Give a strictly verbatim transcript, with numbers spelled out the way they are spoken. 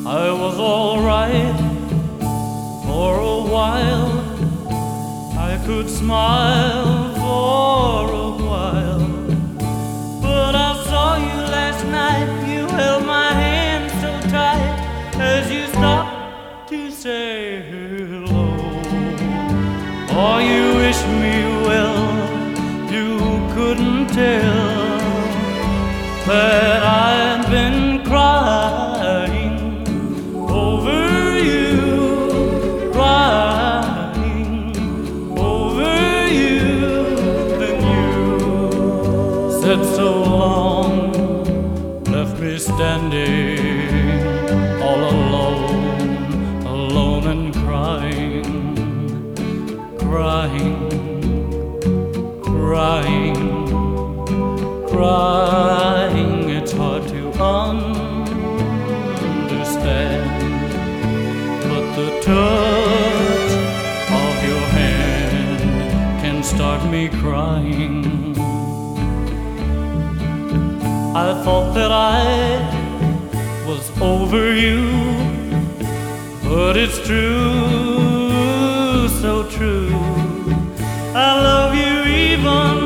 I was all right for a while. I could smile for a while, but I saw you last night. You held my hand so tight as you stopped to say hello. Oh, you wished me well. You couldn't tell that I'd been crying over you, crying over you. Then you said so long, left me standing all alone, alone and crying, crying, crying, crying. It's hard to understand, but the touch of your hand can start me crying. I thought that I was over you, but it's true, so true. I love you even